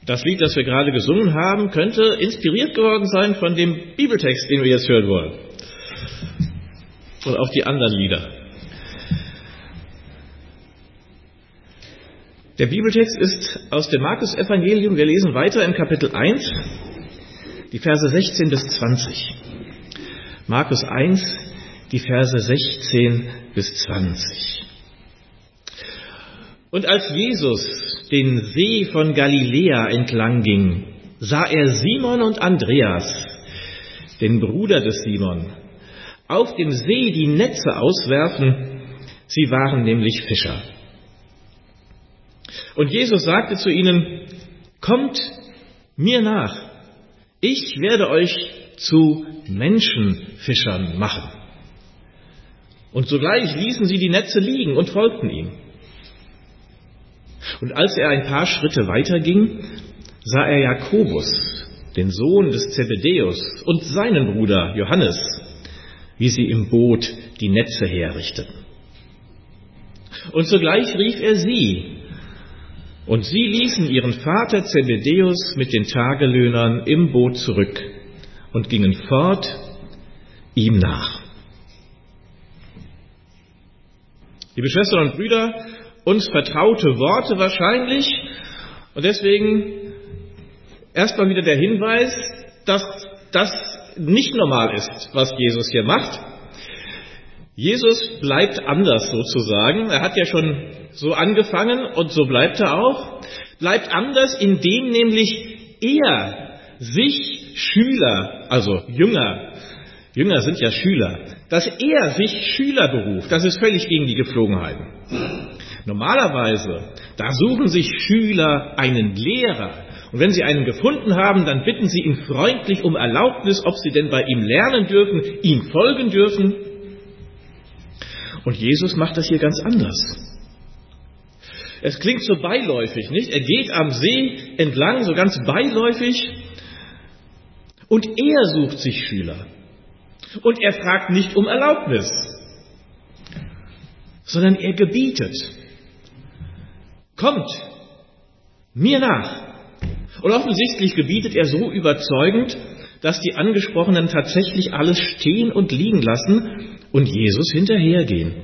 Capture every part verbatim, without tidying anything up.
Das Lied, das wir gerade gesungen haben, könnte inspiriert geworden sein von dem Bibeltext, den wir jetzt hören wollen. Und auch die anderen Lieder. Der Bibeltext ist aus dem Markus-Evangelium. Wir lesen weiter im Kapitel eins, die Verse sechzehn bis zwanzig. Markus eins, die Verse sechzehn bis zwanzig. Und als Jesus den See von Galiläa entlang ging, sah er Simon und Andreas, den Bruder des Simon, auf dem See die Netze auswerfen. Sie waren nämlich Fischer. Und Jesus sagte zu ihnen: Kommt mir nach, ich werde euch zu Menschenfischern machen. Und sogleich ließen sie die Netze liegen und folgten ihm. Und als er ein paar Schritte weiter ging, sah er Jakobus, den Sohn des Zebedäus, und seinen Bruder Johannes, wie sie im Boot die Netze herrichteten. Und sogleich rief er sie, und sie ließen ihren Vater Zebedäus mit den Tagelöhnern im Boot zurück und gingen fort ihm nach. Liebe Schwestern und Brüder, uns vertraute Worte wahrscheinlich, und deswegen erstmal wieder der Hinweis, dass das nicht normal ist, was Jesus hier macht. Jesus bleibt anders sozusagen. Er hat ja schon so angefangen und so bleibt er auch. Bleibt anders, indem nämlich er sich Schüler, also Jünger, Jünger sind ja Schüler, dass er sich Schüler beruft. Das ist völlig gegen die Gepflogenheiten. Normalerweise, da suchen sich Schüler einen Lehrer. Und wenn sie einen gefunden haben, dann bitten sie ihn freundlich um Erlaubnis, ob sie denn bei ihm lernen dürfen, ihm folgen dürfen. Und Jesus macht das hier ganz anders. Es klingt so beiläufig, nicht? Er geht am See entlang, so ganz beiläufig, und er sucht sich Schüler. Und er fragt nicht um Erlaubnis, sondern er gebietet. Kommt mir nach. Und offensichtlich gebietet er so überzeugend, dass die Angesprochenen tatsächlich alles stehen und liegen lassen und Jesus hinterhergehen.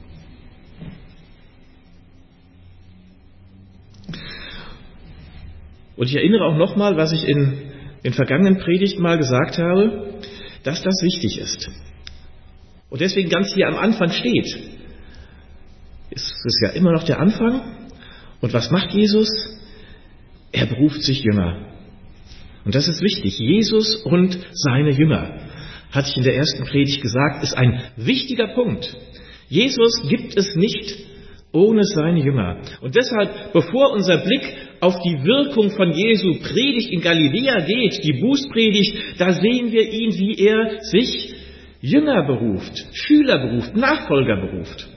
Und ich erinnere auch nochmal, was ich in den vergangenen Predigten mal gesagt habe, dass das wichtig ist. Und deswegen ganz hier am Anfang steht. Es ist ja immer noch der Anfang. Und was macht Jesus? Er beruft sich Jünger. Und das ist wichtig. Jesus und seine Jünger, hatte ich in der ersten Predigt gesagt, ist ein wichtiger Punkt. Jesus gibt es nicht ohne seine Jünger. Und deshalb, bevor unser Blick auf die Wirkung von Jesu Predigt in Galiläa geht, die Bußpredigt, da sehen wir ihn, wie er sich Jünger beruft, Schüler beruft, Nachfolger beruft.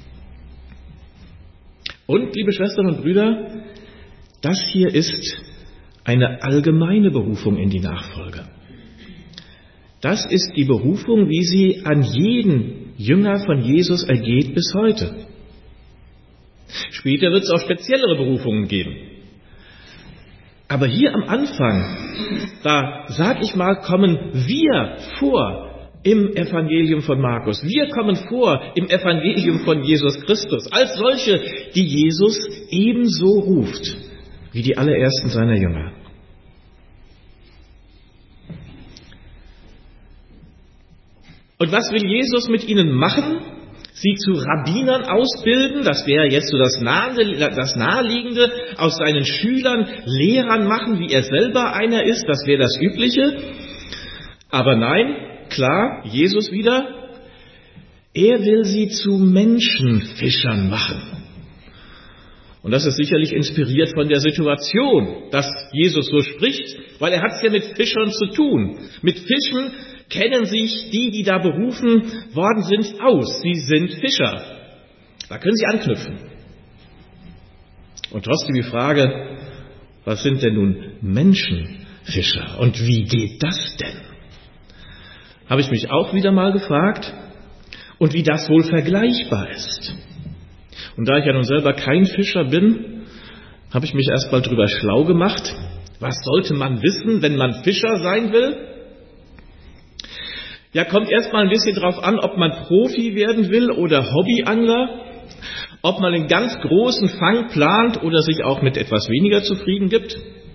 Und, liebe Schwestern und Brüder, das hier ist eine allgemeine Berufung in die Nachfolge. Das ist die Berufung, wie sie an jeden Jünger von Jesus ergeht bis heute. Später wird es auch speziellere Berufungen geben. Aber hier am Anfang, da, sag ich mal, kommen wir vor im Evangelium von Markus. Wir kommen vor im Evangelium von Jesus Christus als solche, die Jesus ebenso ruft wie die allerersten seiner Jünger. Und was will Jesus mit ihnen machen? Sie zu Rabbinern ausbilden, das wäre jetzt so das, Nahe, das Naheliegende, aus seinen Schülern Lehrern machen, wie er selber einer ist, das wäre das Übliche. Aber nein, klar, Jesus wieder, er will sie zu Menschenfischern machen. Und das ist sicherlich inspiriert von der Situation, dass Jesus so spricht, weil er hat es ja mit Fischern zu tun. Mit Fischen kennen sich die, die da berufen worden sind, aus. Sie sind Fischer. Da können sie anknüpfen. Und trotzdem die Frage, was sind denn nun Menschenfischer? Und wie geht das denn? Habe ich mich auch wieder mal gefragt. Und wie das wohl vergleichbar ist. Und da ich ja nun selber kein Fischer bin, habe ich mich erst mal drüber schlau gemacht. Was sollte man wissen, wenn man Fischer sein will? Ja, kommt erstmal ein bisschen drauf an, ob man Profi werden will oder Hobbyangler, ob man einen ganz großen Fang plant oder sich auch mit etwas weniger zufrieden gibt.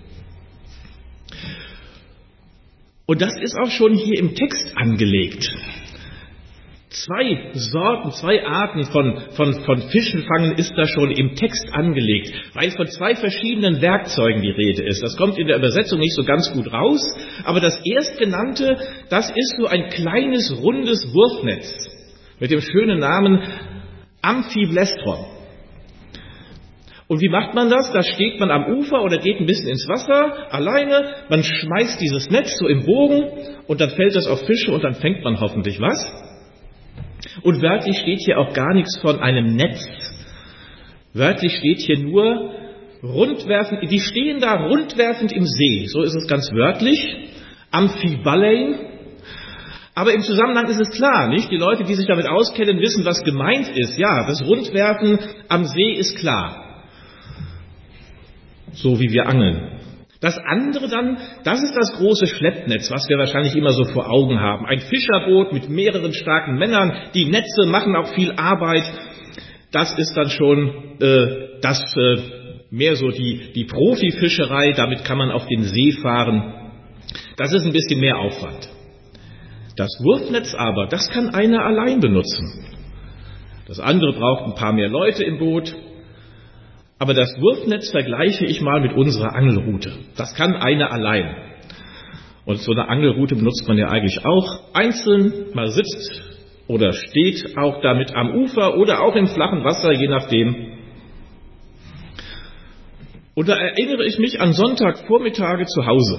Und das ist auch schon hier im Text angelegt. Zwei Sorten, zwei Arten von, von, von Fischen fangen ist da schon im Text angelegt, weil von zwei verschiedenen Werkzeugen die Rede ist. Das kommt in der Übersetzung nicht so ganz gut raus, aber das erstgenannte, das ist so ein kleines, rundes Wurfnetz mit dem schönen Namen Amphiblestron. Und wie macht man das? Da steht man am Ufer oder geht ein bisschen ins Wasser, alleine, man schmeißt dieses Netz so im Bogen und dann fällt das auf Fische und dann fängt man hoffentlich was. Und wörtlich steht hier auch gar nichts von einem Netz. Wörtlich steht hier nur rundwerfend, die stehen da rundwerfend im See, so ist es ganz wörtlich, Amphibalein. Aber im Zusammenhang ist es klar, nicht? Die Leute, die sich damit auskennen, wissen, was gemeint ist. Ja, das Rundwerfen am See ist klar. So wie wir angeln. Das andere dann, das ist das große Schleppnetz, was wir wahrscheinlich immer so vor Augen haben. Ein Fischerboot mit mehreren starken Männern, die Netze machen auch viel Arbeit. Das ist dann schon äh, das äh, mehr so die, die Profifischerei, damit kann man auf den See fahren. Das ist ein bisschen mehr Aufwand. Das Wurfnetz aber, das kann einer allein benutzen. Das andere braucht ein paar mehr Leute im Boot. Aber das Wurfnetz vergleiche ich mal mit unserer Angelrute. Das kann einer allein. Und so eine Angelrute benutzt man ja eigentlich auch einzeln. Man sitzt oder steht auch damit am Ufer oder auch im flachen Wasser, je nachdem. Und da erinnere ich mich an Sonntagvormittage zu Hause.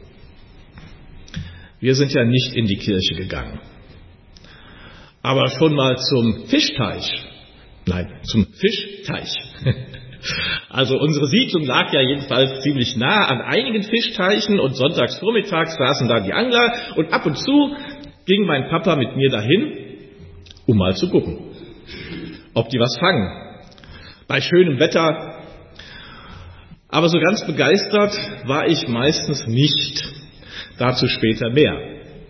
Wir sind ja nicht in die Kirche gegangen. Aber schon mal zum Fischteich. Nein, zum Fischteich. Also unsere Siedlung lag ja jedenfalls ziemlich nah an einigen Fischteichen und sonntags vormittags saßen da die Angler und ab und zu ging mein Papa mit mir dahin, um mal zu gucken, ob die was fangen. Bei schönem Wetter. Aber so ganz begeistert war ich meistens nicht. Dazu später mehr.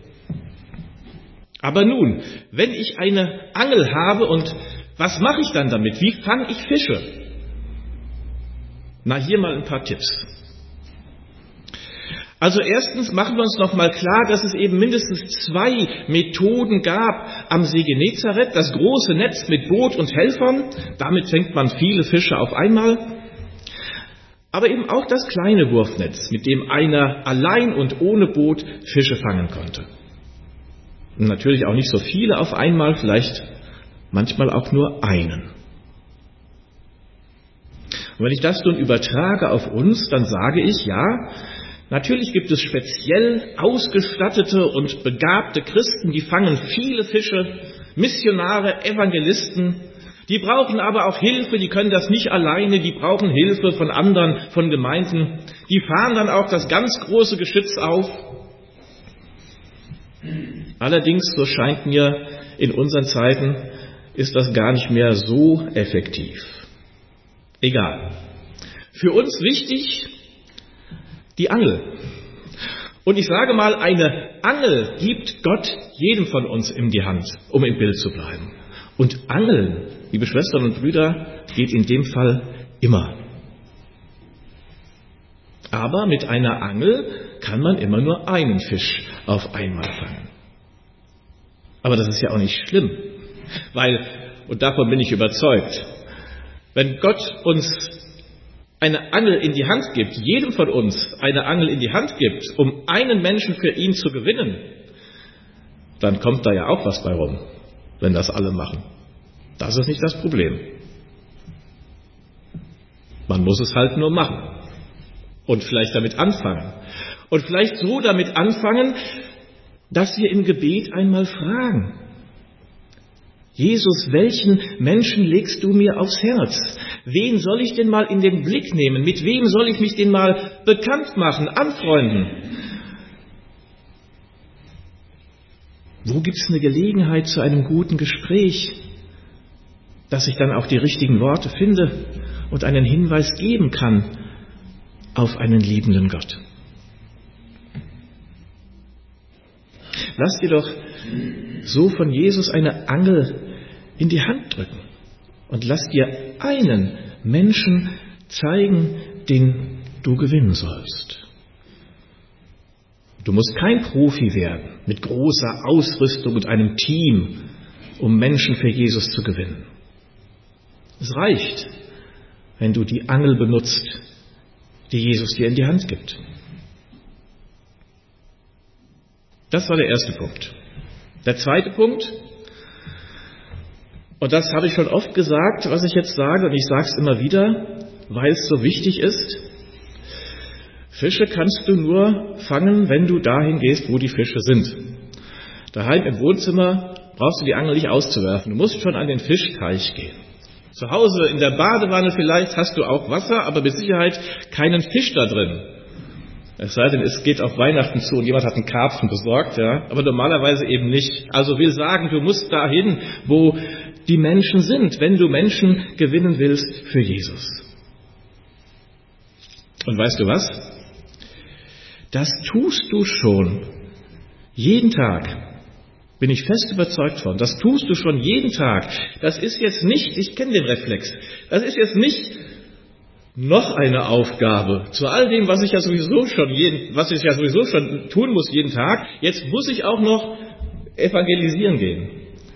Aber nun, wenn ich eine Angel habe und was mache ich dann damit? Wie fange ich Fische? Na, hier mal ein paar Tipps. Also erstens machen wir uns noch mal klar, dass es eben mindestens zwei Methoden gab am See Genezareth. Das große Netz mit Boot und Helfern, damit fängt man viele Fische auf einmal. Aber eben auch das kleine Wurfnetz, mit dem einer allein und ohne Boot Fische fangen konnte. Und natürlich auch nicht so viele auf einmal, vielleicht manchmal auch nur einen. Und wenn ich das nun übertrage auf uns, dann sage ich, ja, natürlich gibt es speziell ausgestattete und begabte Christen, die fangen viele Fische, Missionare, Evangelisten, die brauchen aber auch Hilfe, die können das nicht alleine, die brauchen Hilfe von anderen, von Gemeinden. Die fahren dann auch das ganz große Geschütz auf. Allerdings, so scheint mir, in unseren Zeiten ist das gar nicht mehr so effektiv. Egal. Für uns wichtig die Angel. Und ich sage mal, eine Angel gibt Gott jedem von uns in die Hand, um im Bild zu bleiben. Und Angeln, liebe Schwestern und Brüder, geht in dem Fall immer. Aber mit einer Angel kann man immer nur einen Fisch auf einmal fangen. Aber das ist ja auch nicht schlimm, weil, und davon bin ich überzeugt, wenn Gott uns eine Angel in die Hand gibt, jedem von uns eine Angel in die Hand gibt, um einen Menschen für ihn zu gewinnen, dann kommt da ja auch was bei rum, wenn das alle machen. Das ist nicht das Problem. Man muss es halt nur machen und vielleicht damit anfangen. Und vielleicht so damit anfangen, dass wir im Gebet einmal fragen: Jesus, welchen Menschen legst du mir aufs Herz? Wen soll ich denn mal in den Blick nehmen? Mit wem soll ich mich denn mal bekannt machen, anfreunden? Wo gibt es eine Gelegenheit zu einem guten Gespräch, dass ich dann auch die richtigen Worte finde und einen Hinweis geben kann auf einen liebenden Gott. Lass dir doch so von Jesus eine Angel in die Hand drücken und lass dir einen Menschen zeigen, den du gewinnen sollst. Du musst kein Profi werden mit großer Ausrüstung und einem Team, um Menschen für Jesus zu gewinnen. Es reicht, wenn du die Angel benutzt, die Jesus dir in die Hand gibt. Das war der erste Punkt. Der zweite Punkt, und das habe ich schon oft gesagt, was ich jetzt sage, und ich sage es immer wieder, weil es so wichtig ist: Fische kannst du nur fangen, wenn du dahin gehst, wo die Fische sind. Daheim im Wohnzimmer brauchst du die Angel nicht auszuwerfen. Du musst schon an den Fischteich gehen. Zu Hause in der Badewanne vielleicht hast du auch Wasser, aber mit Sicherheit keinen Fisch da drin. Es sei denn, es geht auf Weihnachten zu und jemand hat einen Karpfen besorgt, ja, aber normalerweise eben nicht. Also will sagen, du musst dahin, wo die Menschen sind, wenn du Menschen gewinnen willst für Jesus. Und weißt du was? Das tust du schon jeden Tag. Bin ich fest überzeugt von. Das tust du schon jeden Tag. Das ist jetzt nicht, ich kenne den Reflex, das ist jetzt nicht noch eine Aufgabe zu all dem, was ich ja sowieso schon jeden, was ich ja sowieso schon tun muss jeden Tag. Jetzt muss ich auch noch evangelisieren gehen.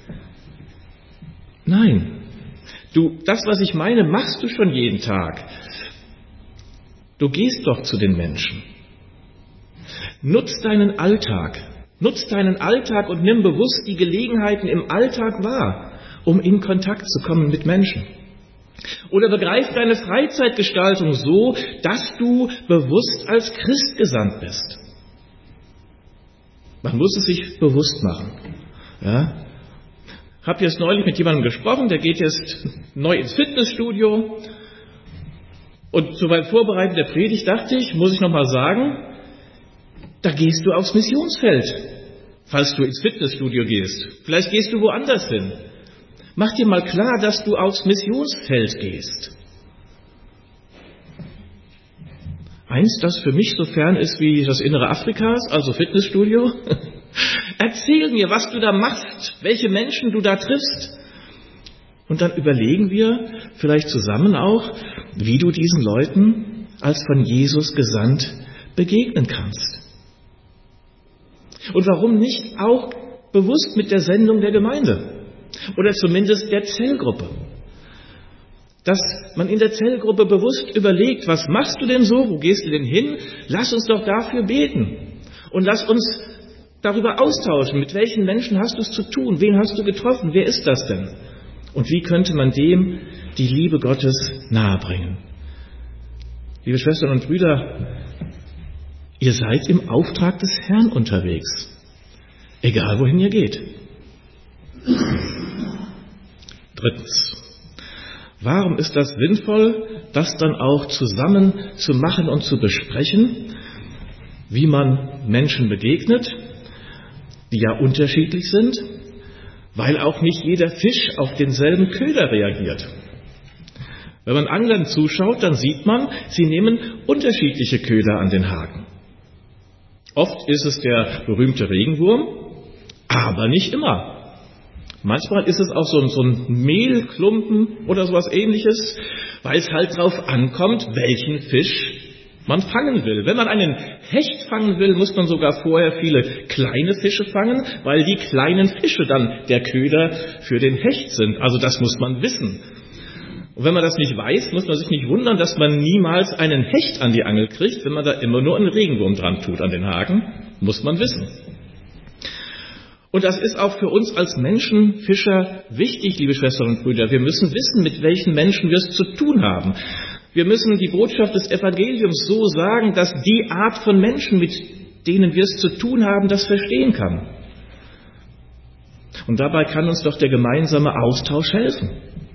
Nein. Du, das, was ich meine, machst du schon jeden Tag. Du gehst doch zu den Menschen. Nutz deinen Alltag. Nutz deinen Alltag und nimm bewusst die Gelegenheiten im Alltag wahr, um in Kontakt zu kommen mit Menschen. Oder begreif deine Freizeitgestaltung so, dass du bewusst als Christ gesandt bist. Man muss es sich bewusst machen. Ja? Ich habe jetzt neulich mit jemandem gesprochen, der geht jetzt neu ins Fitnessstudio. Und so beim Vorbereiten der Predigt dachte ich, muss ich nochmal sagen, da gehst du aufs Missionsfeld, falls du ins Fitnessstudio gehst. Vielleicht gehst du woanders hin. Mach dir mal klar, dass du aufs Missionsfeld gehst. Eins, das für mich so fern ist wie das Innere Afrikas, also Fitnessstudio. Erzähl mir, was du da machst, welche Menschen du da triffst. Und dann überlegen wir vielleicht zusammen auch, wie du diesen Leuten als von Jesus gesandt begegnen kannst. Und warum nicht auch bewusst mit der Sendung der Gemeinde oder zumindest der Zellgruppe. Dass man in der Zellgruppe bewusst überlegt, was machst du denn so, wo gehst du denn hin? Lass uns doch dafür beten und lass uns darüber austauschen, mit welchen Menschen hast du es zu tun, wen hast du getroffen, wer ist das denn? Und wie könnte man dem die Liebe Gottes nahebringen? Liebe Schwestern und Brüder, ihr seid im Auftrag des Herrn unterwegs, egal wohin ihr geht. Drittens. Warum ist das sinnvoll, das dann auch zusammen zu machen und zu besprechen, wie man Menschen begegnet, die ja unterschiedlich sind, weil auch nicht jeder Fisch auf denselben Köder reagiert. Wenn man Anglern zuschaut, dann sieht man, sie nehmen unterschiedliche Köder an den Haken. Oft ist es der berühmte Regenwurm, aber nicht immer. Manchmal ist es auch so ein, so ein Mehlklumpen oder sowas Ähnliches, weil es halt drauf ankommt, welchen Fisch man fangen will. Wenn man einen Hecht fangen will, muss man sogar vorher viele kleine Fische fangen, weil die kleinen Fische dann der Köder für den Hecht sind. Also das muss man wissen. Und wenn man das nicht weiß, muss man sich nicht wundern, dass man niemals einen Hecht an die Angel kriegt, wenn man da immer nur einen Regenwurm dran tut an den Haken. Muss man wissen. Und das ist auch für uns als Menschenfischer wichtig, liebe Schwestern und Brüder. Wir müssen wissen, mit welchen Menschen wir es zu tun haben. Wir müssen die Botschaft des Evangeliums so sagen, dass die Art von Menschen, mit denen wir es zu tun haben, das verstehen kann. Und dabei kann uns doch der gemeinsame Austausch helfen.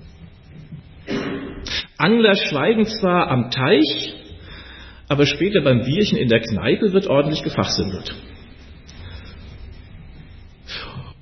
Angler schweigen zwar am Teich, aber später beim Bierchen in der Kneipe wird ordentlich gefachsimpelt.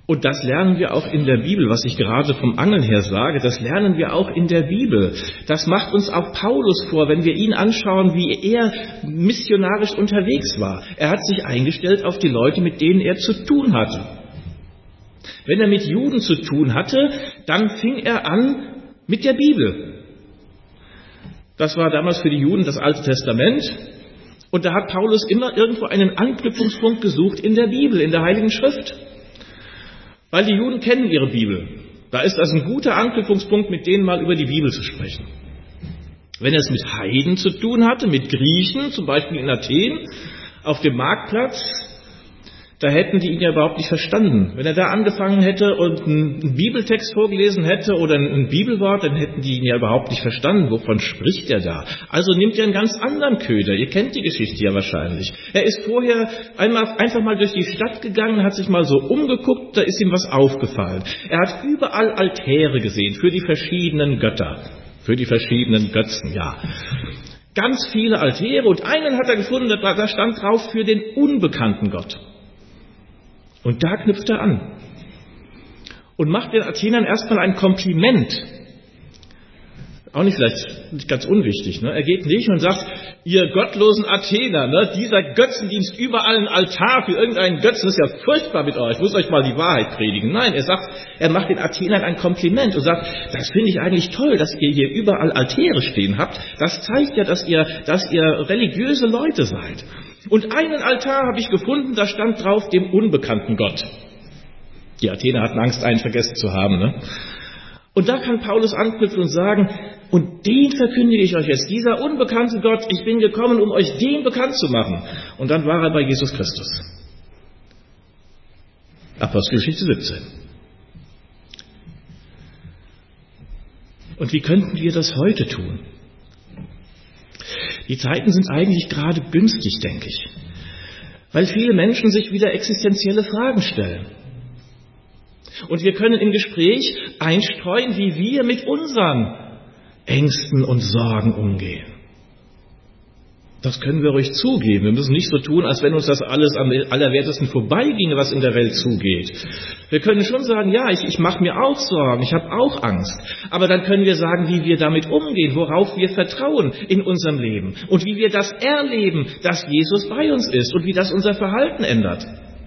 Und das lernen wir auch in der Bibel, was ich gerade vom Angeln her sage, das lernen wir auch in der Bibel. Das macht uns auch Paulus vor, wenn wir ihn anschauen, wie er missionarisch unterwegs war. Er hat sich eingestellt auf die Leute, mit denen er zu tun hatte. Wenn er mit Juden zu tun hatte, dann fing er an mit der Bibel. Das war damals für die Juden das Alte Testament. Und da hat Paulus immer irgendwo einen Anknüpfungspunkt gesucht in der Bibel, in der Heiligen Schrift. Weil die Juden kennen ihre Bibel. Da ist das ein guter Anknüpfungspunkt, mit denen mal über die Bibel zu sprechen. Wenn er es mit Heiden zu tun hatte, mit Griechen, zum Beispiel in Athen, auf dem Marktplatz, da hätten die ihn ja überhaupt nicht verstanden. Wenn er da angefangen hätte und einen Bibeltext vorgelesen hätte oder ein Bibelwort, dann hätten die ihn ja überhaupt nicht verstanden. Wovon spricht er da? Also nimmt er einen ganz anderen Köder. Ihr kennt die Geschichte ja wahrscheinlich. Er ist vorher einmal, einfach mal durch die Stadt gegangen, hat sich mal so umgeguckt, da ist ihm was aufgefallen. Er hat überall Altäre gesehen für die verschiedenen Götter, für die verschiedenen Götzen, ja. Ganz viele Altäre und einen hat er gefunden, da stand drauf für den unbekannten Gott. Und da knüpft er an und macht den Athenern erstmal ein Kompliment. Auch nicht vielleicht nicht ganz unwichtig. Ne? Er geht nicht und sagt, ihr gottlosen Athener, ne? Dieser Götzendienst, überall ein Altar für irgendeinen Götzen, das ist ja furchtbar mit euch, ich muss euch mal die Wahrheit predigen. Nein, er sagt, er macht den Athenern ein Kompliment und sagt, das finde ich eigentlich toll, dass ihr hier überall Altäre stehen habt. Das zeigt ja, dass ihr, dass ihr religiöse Leute seid. Und einen Altar habe ich gefunden, da stand drauf, dem unbekannten Gott. Die Athener hatten Angst, einen vergessen zu haben. Ne? Und da kann Paulus anknüpfen und sagen, und den verkündige ich euch jetzt, dieser unbekannte Gott, ich bin gekommen, um euch den bekannt zu machen. Und dann war er bei Jesus Christus. Apostelgeschichte siebzehn. Und wie könnten wir das heute tun? Die Zeiten sind eigentlich gerade günstig, denke ich, weil viele Menschen sich wieder existenzielle Fragen stellen. Und wir können im Gespräch einstreuen, wie wir mit unseren Ängsten und Sorgen umgehen. Das können wir ruhig zugeben. Wir müssen nicht so tun, als wenn uns das alles am allerwertesten vorbeiginge, was in der Welt zugeht. Wir können schon sagen, ja, ich, ich mache mir auch Sorgen, ich habe auch Angst. Aber dann können wir sagen, wie wir damit umgehen, worauf wir vertrauen in unserem Leben. Und wie wir das erleben, dass Jesus bei uns ist und wie das unser Verhalten ändert.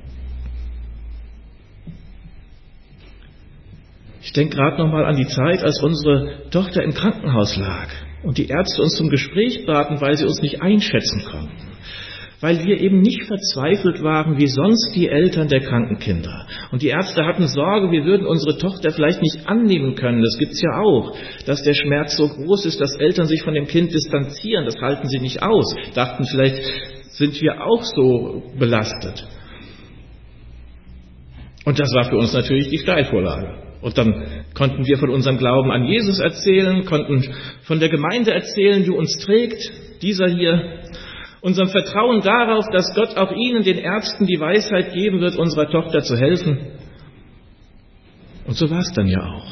Ich denke gerade nochmal an die Zeit, als unsere Tochter im Krankenhaus lag und die Ärzte uns zum Gespräch baten, weil sie uns nicht einschätzen konnten. Weil wir eben nicht verzweifelt waren, wie sonst die Eltern der kranken Kinder. Und die Ärzte hatten Sorge, wir würden unsere Tochter vielleicht nicht annehmen können. Das gibt's ja auch, dass der Schmerz so groß ist, dass Eltern sich von dem Kind distanzieren. Das halten sie nicht aus. Dachten, vielleicht sind wir auch so belastet. Und das war für uns natürlich die Steilvorlage. Und dann konnten wir von unserem Glauben an Jesus erzählen, konnten von der Gemeinde erzählen, die uns trägt, dieser hier, unserem Vertrauen darauf, dass Gott auch Ihnen, den Ärzten, die Weisheit geben wird, unserer Tochter zu helfen. Und so war es dann ja auch.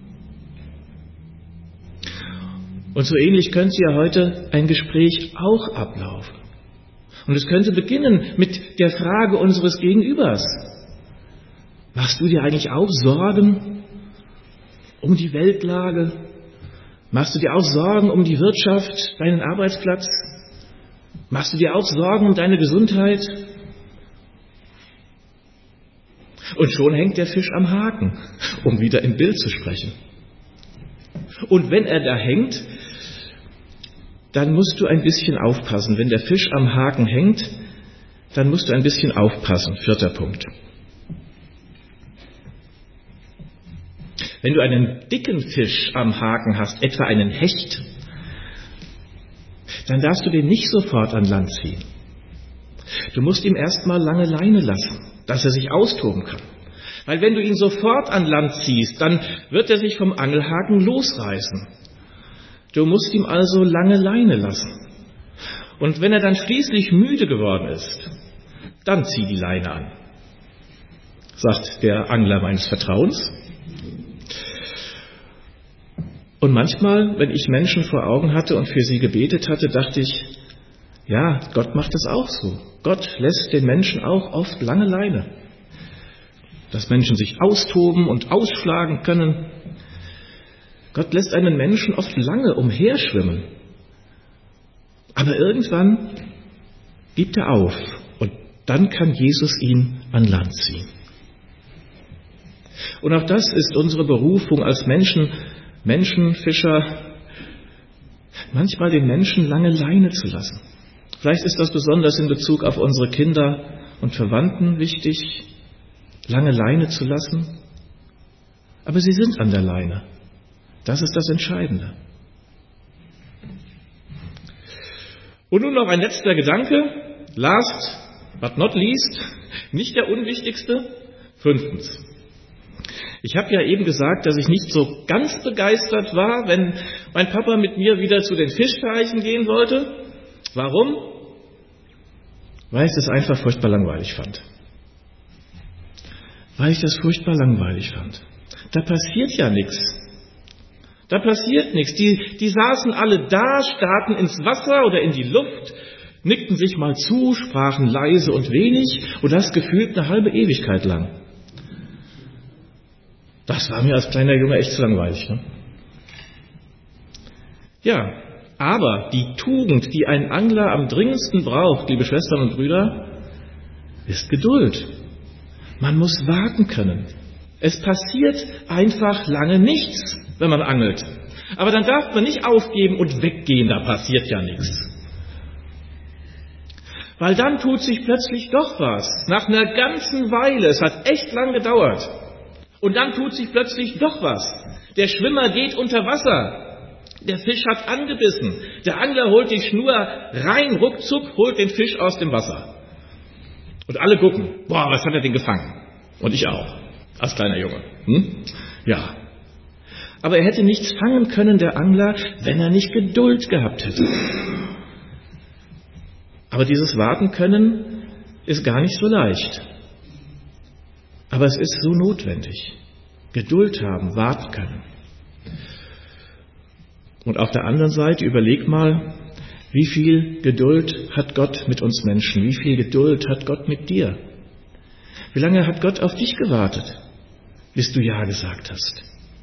Und so ähnlich könnte ja heute ein Gespräch auch ablaufen. Und es könnte beginnen mit der Frage unseres Gegenübers. Machst du dir eigentlich auch Sorgen um die Weltlage? Machst du dir auch Sorgen um die Wirtschaft, deinen Arbeitsplatz? Machst du dir auch Sorgen um deine Gesundheit? Und schon hängt der Fisch am Haken, um wieder im Bild zu sprechen. Und wenn er da hängt, dann musst du ein bisschen aufpassen. Wenn der Fisch am Haken hängt, dann musst du ein bisschen aufpassen. Vierter Punkt. Wenn du einen dicken Fisch am Haken hast, etwa einen Hecht, dann darfst du den nicht sofort an Land ziehen. Du musst ihm erstmal lange Leine lassen, dass er sich austoben kann. Weil wenn du ihn sofort an Land ziehst, dann wird er sich vom Angelhaken losreißen. Du musst ihm also lange Leine lassen. Und wenn er dann schließlich müde geworden ist, dann zieh die Leine an, sagt der Angler meines Vertrauens. Und manchmal, wenn ich Menschen vor Augen hatte und für sie gebetet hatte, dachte ich, ja, Gott macht das auch so. Gott lässt den Menschen auch oft lange Leine. dass Menschen sich austoben und ausschlagen können. Gott lässt einen Menschen oft lange umherschwimmen. Aber irgendwann gibt er auf und dann kann Jesus ihn an Land ziehen. Und auch das ist unsere Berufung als Menschen, Menschenfischer, manchmal den Menschen lange Leine zu lassen. Vielleicht ist das besonders in Bezug auf unsere Kinder und Verwandten wichtig, lange Leine zu lassen. Aber sie sind an der Leine. Das ist das Entscheidende. Und nun noch ein letzter Gedanke. Last but not least, nicht der unwichtigste. Fünftens. Ich habe ja eben gesagt, dass ich nicht so ganz begeistert war, wenn mein Papa mit mir wieder zu den Fischteichen gehen wollte. Warum? Weil ich das einfach furchtbar langweilig fand. Weil ich das furchtbar langweilig fand. Da passiert ja nichts. Da passiert nichts. Die, die saßen alle da, starrten ins Wasser oder in die Luft, nickten sich mal zu, sprachen leise und wenig und das gefühlt eine halbe Ewigkeit lang. Das war mir als kleiner Junge echt zu langweilig. Ne? Ja, aber die Tugend, die ein Angler am dringendsten braucht, liebe Schwestern und Brüder, ist Geduld. Man muss warten können. Es passiert einfach lange nichts, wenn man angelt. Aber dann darf man nicht aufgeben und weggehen, da passiert ja nichts. Weil dann tut sich plötzlich doch was. Nach einer ganzen Weile, es hat echt lang gedauert. Und dann tut sich plötzlich doch was. Der Schwimmer geht unter Wasser. Der Fisch hat angebissen. Der Angler holt die Schnur rein, ruckzuck, holt den Fisch aus dem Wasser. Und alle gucken, boah, was hat er denn gefangen? Und ich auch, als kleiner Junge. Hm? Ja. Aber er hätte nichts fangen können, der Angler, wenn er nicht Geduld gehabt hätte. Aber dieses Warten können ist gar nicht so leicht. Aber es ist so notwendig. Geduld haben, warten können. Und auf der anderen Seite überleg mal, wie viel Geduld hat Gott mit uns Menschen? Wie viel Geduld hat Gott mit dir? Wie lange hat Gott auf dich gewartet, bis du Ja gesagt hast?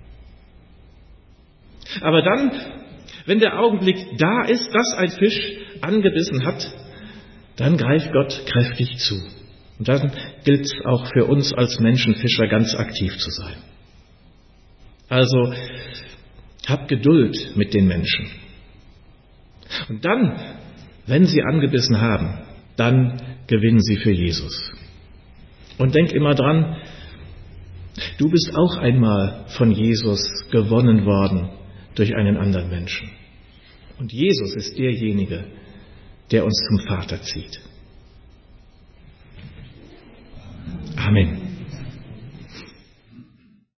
Aber dann, wenn der Augenblick da ist, dass ein Fisch angebissen hat, dann greift Gott kräftig zu. Und dann gilt es auch für uns als Menschenfischer ganz aktiv zu sein. Also, hab Geduld mit den Menschen. Und dann, wenn sie angebissen haben, dann gewinnen sie für Jesus. Und denk immer dran, du bist auch einmal von Jesus gewonnen worden durch einen anderen Menschen. Und Jesus ist derjenige, der uns zum Vater zieht. Amen.